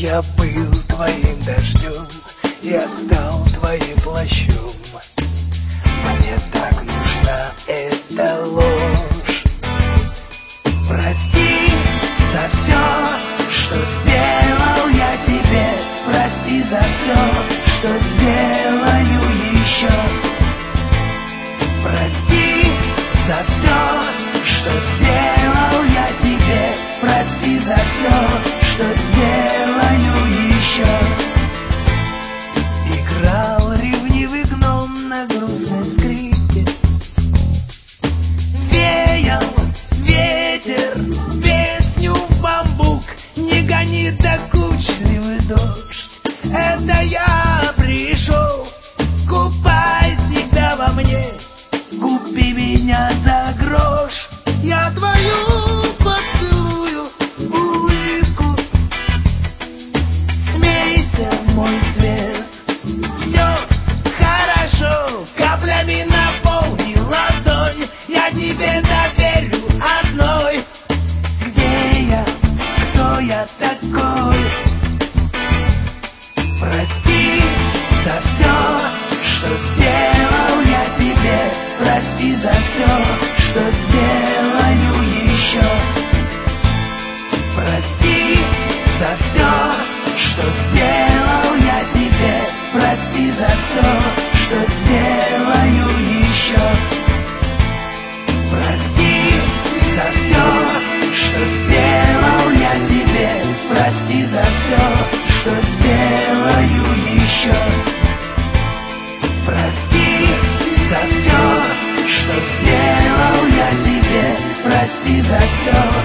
Я был твоим дождем, я стал твоим плащом. Мне так нужна эта ложь. Прости за все, что сделал я тебе. Прости за все, что сделаю еще. Прости за все, что сделал я тебе. Прости за все, что сделаю еще. Играл ревнивый гном на грустной скрипке. Веял ветер, песню в бамбук. Не гони докучливый дождь. Это я пришел. Купай себя во мне. Купи меня за грош. Я твою поцелую улыбку. Смейся, мой свет. Все хорошо. Каплями наполни ладонь. Я тебе доверю одной. Где я? Кто я такой? Прости за все, что сделал я тебе. Прости за все, что сделаю еще. Прости за все, что сделал я тебе. Прости за все, что сделаю еще. Прости за все, что сделал я тебе. Прости за все, что сделаю еще. Прости за все, что сделал я тебе. Прости за все.